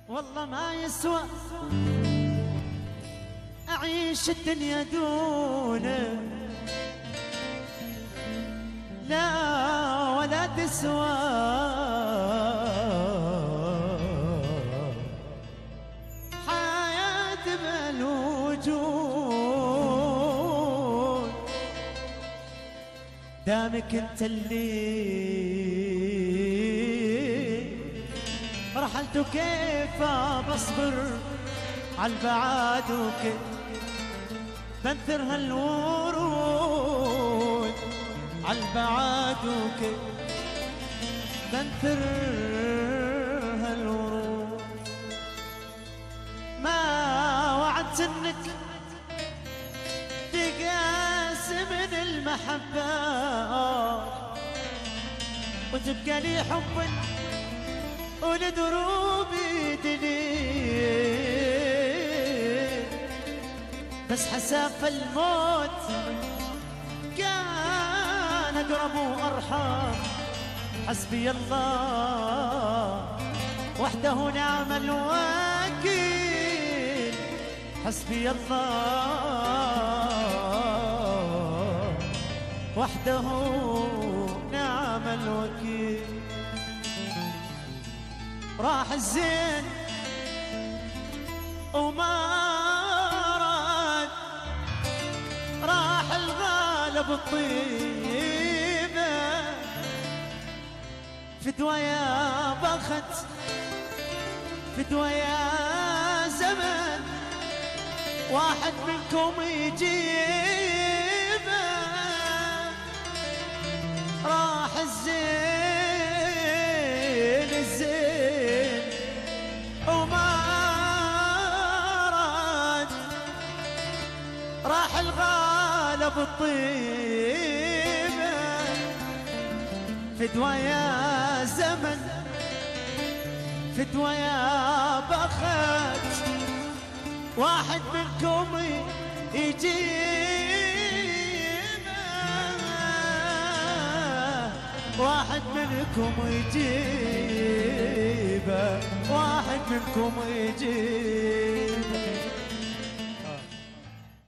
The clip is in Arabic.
والله ما يسوى أعيش الدنيا دونه، لا ولا تسوى حياة بالوجود. دامك انت اللي رحلت وكيف بصبر عالبعاد وكيف بنثر هالورود عالبعاد وكيف بنثر هالورود. ما وعدت انك تقاس من المحبة وتبقى لي حب ولدروبي دليل، بس حساب الموت كان أقرب وأرحم. حسبي الله وحده نعم الوكيل، حسبي الله وحده نعم الوكيل. راح الزين وما راد، راح الغالب الطيبة، فدوى يا بخت فدوى يا زمن، واحد منكم يجيبه. راح الزين الزين وما راد، راح الغالب الطيبة، فدوى يا زمن فدوى يا بخت، واحد منكم يجيبه، واحد منكم يجيبه، واحد منكم يجيبه.